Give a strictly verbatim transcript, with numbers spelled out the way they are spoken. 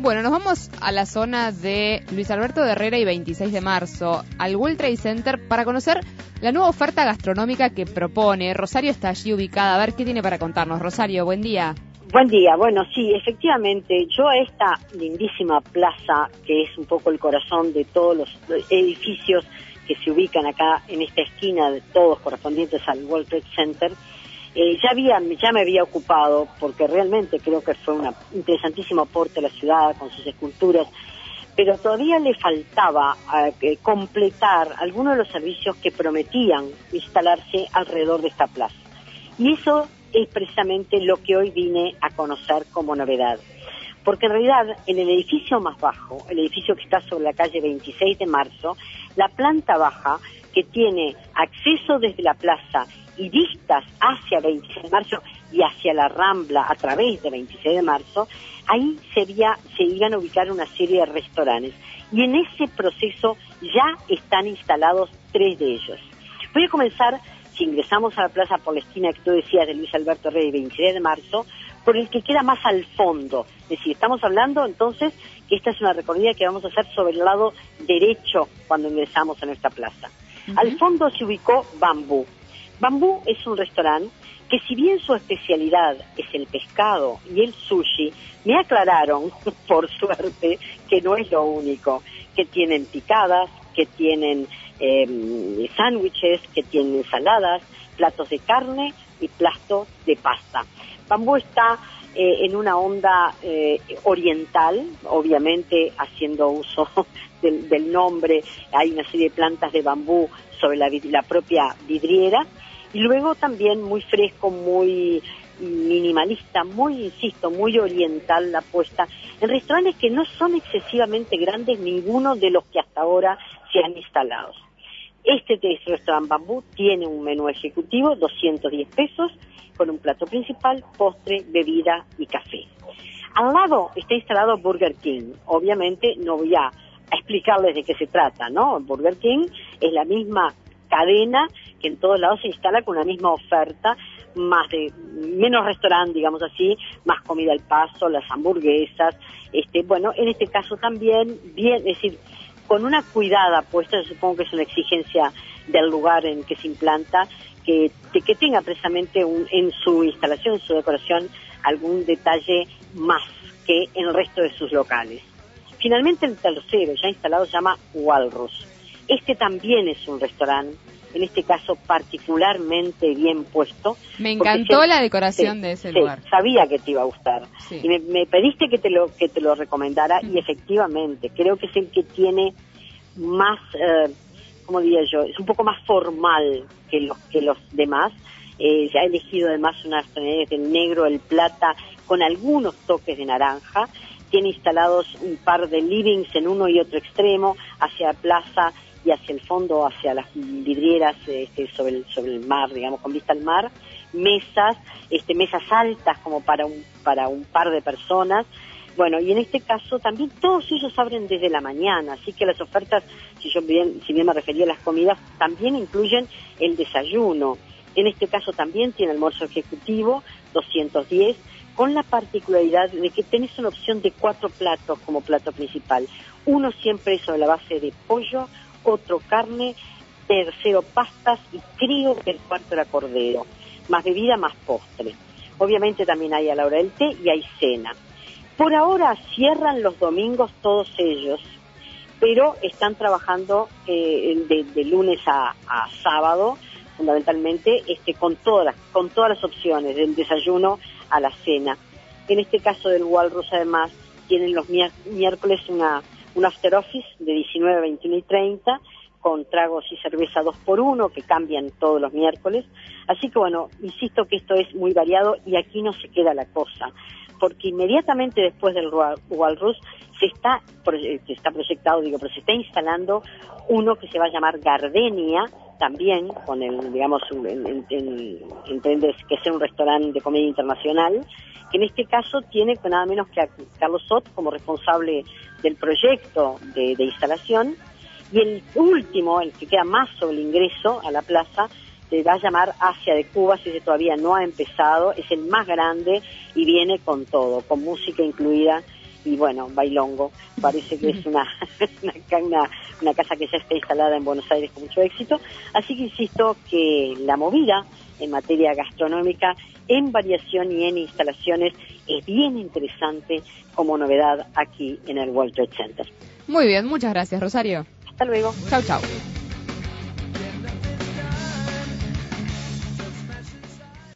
Bueno, nos vamos a la zona de Luis Alberto de Herrera y veintiséis de marzo, al World Trade Center, para conocer la nueva oferta gastronómica que propone. Rosario está allí ubicada. A ver qué tiene para contarnos. Rosario, buen día. Buen día. Bueno, sí, efectivamente, yo a esta lindísima plaza, que es un poco el corazón de todos los edificios que se ubican acá en esta esquina, de todos correspondientes al World Trade Center, Eh, ya había, ya me había ocupado, porque realmente creo que fue un interesantísimo aporte a la ciudad con sus esculturas, pero todavía le faltaba eh, completar algunos de los servicios que prometían instalarse alrededor de esta plaza. Y eso es precisamente lo que hoy vine a conocer como novedad. Porque en realidad, en el edificio más bajo, el edificio que está sobre la calle veintiséis de marzo, la planta baja, que tiene acceso desde la plaza y vistas hacia veintiséis de marzo y hacia la Rambla a través de veintiséis de marzo, ahí sería, se iban a ubicar una serie de restaurantes. Y en ese proceso ya están instalados tres de ellos. Voy a comenzar, si ingresamos a la plaza por la esquina que tú decías de Luis Alberto Herrera y veintiséis de marzo, por el que queda más al fondo. Es decir, estamos hablando entonces que esta es una recorrida que vamos a hacer sobre el lado derecho cuando ingresamos a nuestra plaza. Uh-huh. Al fondo se ubicó Bambú. Bambú es un restaurante que, si bien su especialidad es el pescado y el sushi, me aclararon, por suerte, que no es lo único, que tienen picadas, que tienen eh, sándwiches, que tienen ensaladas, platos de carne y platos de pasta. Bambú está eh, en una onda eh, oriental, obviamente haciendo uso del, del nombre. Hay una serie de plantas de bambú sobre la, la propia vidriera, y luego también muy fresco, muy minimalista, muy, insisto, muy oriental la puesta, en restaurantes que no son excesivamente grandes, ninguno de los que hasta ahora se han instalado. Este restaurante Bambú tiene un menú ejecutivo, doscientos diez pesos, con un plato principal, postre, bebida y café. Al lado está instalado Burger King. Obviamente no voy a explicarles de qué se trata, ¿no? Burger King es la misma cadena que en todos lados se instala con la misma oferta, más de menos restaurante, digamos así, más comida al paso, las hamburguesas, este, bueno, en este caso también bien, es decir, con una cuidada puesta, supongo que es una exigencia del lugar en que se implanta, que, que tenga precisamente un, en su instalación, en su decoración, algún detalle más que en el resto de sus locales. Finalmente, el tercero, ya instalado, se llama Walrus. Este también es un restaurante, en este caso particularmente bien puesto. Me encantó se, la decoración sí, de ese sí, lugar. Sabía que te iba a gustar. Sí. Y me, me pediste que te lo que te lo recomendara, y efectivamente, creo que es el que tiene más, eh, ¿cómo diría yo? Es un poco más formal que los, que los demás. Eh, ya he elegido además unas tonalidades del negro, el plata, con algunos toques de naranja. Tiene instalados un par de livings en uno y otro extremo, hacia la plaza y hacia el fondo, hacia las vidrieras este, sobre el, sobre el mar, digamos, con vista al mar. Mesas, este, mesas altas como para un, para un par de personas. Bueno, y en este caso también todos ellos abren desde la mañana, así que las ofertas, si yo bien, si bien me refería a las comidas, también incluyen el desayuno. En este caso también tiene almuerzo ejecutivo, doscientos diez, con la particularidad de que tenés una opción de cuatro platos como plato principal. Uno siempre es sobre la base de pollo, otro carne, tercero pastas y creo que el cuarto era cordero, más bebida, más postre. Obviamente también hay a la hora del té y hay cena. Por ahora cierran los domingos todos ellos, pero están trabajando eh, de, de lunes a, a sábado, fundamentalmente, este, con todas, con todas las opciones, del desayuno a la cena. En este caso del Walrus, además, tienen los miércoles una, un after office de diecinueve, veintiuno y treinta, con tragos y cerveza dos por uno, que cambian todos los miércoles. Así que bueno, insisto que esto es muy variado y aquí no se queda la cosa, porque inmediatamente después del Walrus se está, se está proyectado, digo, pero se está instalando uno que se va a llamar Gardenia, también con el, digamos, entiendes que es un restaurante de comedia internacional, que en este caso tiene nada menos que a Carlos Sot como responsable del proyecto de, de instalación, y el último, el que queda más sobre el ingreso a la plaza, se va a llamar Asia de Cuba, si ese todavía no ha empezado, es el más grande y viene con todo, con música incluida, y bueno, bailongo. Parece que es una, una, una, una casa que ya está instalada en Buenos Aires con mucho éxito. Así que insisto que la movida en materia gastronómica, en variación y en instalaciones, es bien interesante como novedad aquí en el World Trade Center. Muy bien, muchas gracias, Rosario. Hasta luego. Chau, chau.